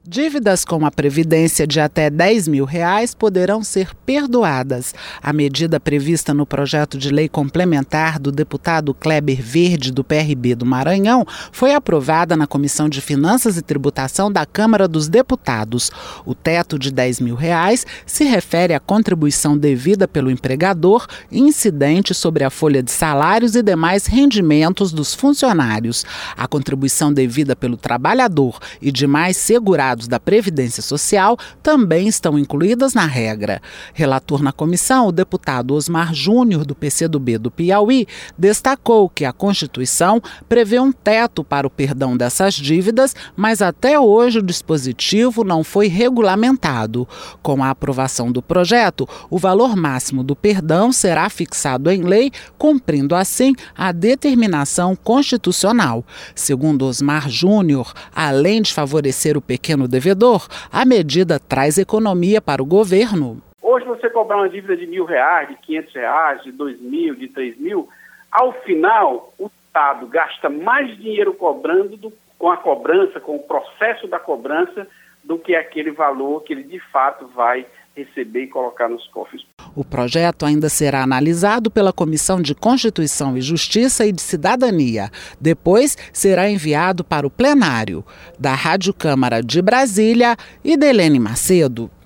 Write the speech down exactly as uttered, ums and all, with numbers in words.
Dívidas com a Previdência de até dez mil reais poderão ser perdoadas. A medida prevista no projeto de lei complementar do deputado Kleber Verde, do P R B do Maranhão, foi aprovada na Comissão de Finanças e Tributação da Câmara dos Deputados. O teto de dez mil reais se refere à contribuição devida pelo empregador incidente sobre a folha de salários e demais rendimentos dos funcionários. A contribuição devida pelo trabalhador e demais segurados da Previdência Social também estão incluídas na regra. Relator na comissão, o deputado Osmar Júnior, do P C do B do Piauí, destacou que a Constituição prevê um teto para o perdão dessas dívidas, mas até hoje o dispositivo não foi regulamentado. Com a aprovação do projeto, o valor máximo do perdão será fixado em lei, cumprindo assim a determinação constitucional. Segundo Osmar Júnior, além de favorecer o pequeno devedor, a medida traz economia para o governo. Hoje você cobrar uma dívida de mil reais, de quinhentos reais, de dois mil, de três mil, ao final o Estado gasta mais dinheiro cobrando do, com a cobrança, com o processo da cobrança, do que aquele valor que ele de fato vai receber e colocar nos cofres. O projeto ainda será analisado pela Comissão de Constituição e Justiça e de Cidadania. Depois será enviado para o plenário. Da Rádio Câmara de Brasília, Idelene Macedo.